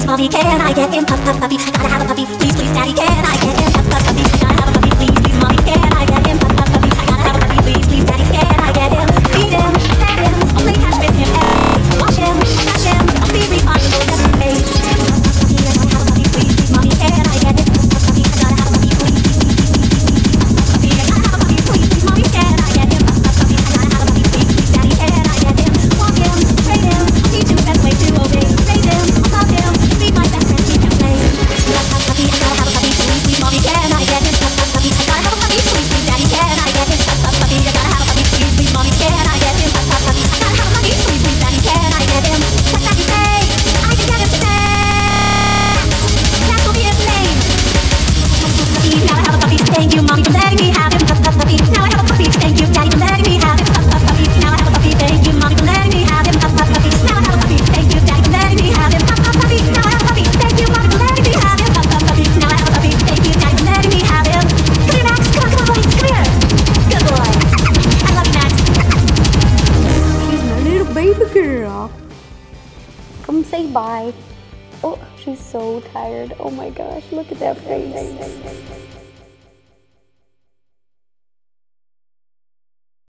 mommy, can I get him? Puff, puff, puppy, I gotta have a puppy. Please, please, daddy, can I get him? Puff, puff, puppy, gotta have a puppy. Please, please, mommy, can I get him? Puff, puff, puppy, I gotta have a puppy. Please, please, daddy, can I get him? Feed him, pet him, I'll play catch with him. Wash him, brush him, I'll be responsible every day. Puff, puff, puppy, I gotta have a puppy. Please, please, mommy, can I get him? Puff, puff, puppy, I gotta have a puppy. Please, puppy, I gotta have a puppy. Please, please, mommy, can I get him? Puff, puff, puppy, I gotta have a puppy. Please, please, daddy, can I get him? Walk him, train him, I'll teach you the best way to obey. Raise him, I'll love him, be my best friend, we can play. Puff, puff, puppy, I gotta have a puppy. Please, please, mommy, can I get him? Puff, puff, puppy, I gotta have a puppy. Please, please, daddy, can I get him? Puff, puff, puppy, I gotta have a puppy. Please, please, mommy, can I get him? Puff, puff, puppy, I gotta have a puppy. Please, please, daddy, can I get him? What's that you say? I can get him today. That will be his name. Now I have a puppy. Thank you, mommy, for letting me have him. Puff, puff, puppy. Now I have a puppy. Thank you, daddy, for letting me have him. Puff, puff, puppy. Now I have a puppy. Thank you, mommy, for letting me have him. Puff, puff, puppy. Now I have a puppy. Thank you, daddy, for letting me have him. Puff, puff, puppy. Now I have a puppy. Thank you, mommy, for letting me have him. Puff, puff, puppy. Now I have a puppy. Thank you, daddy, for letting me have him. Come here, Max. Come on, buddy. Come here. Good boy. I love you, Max. She's my little baby girl. Come say bye. Oh, she's so tired. Oh my gosh, look at that face.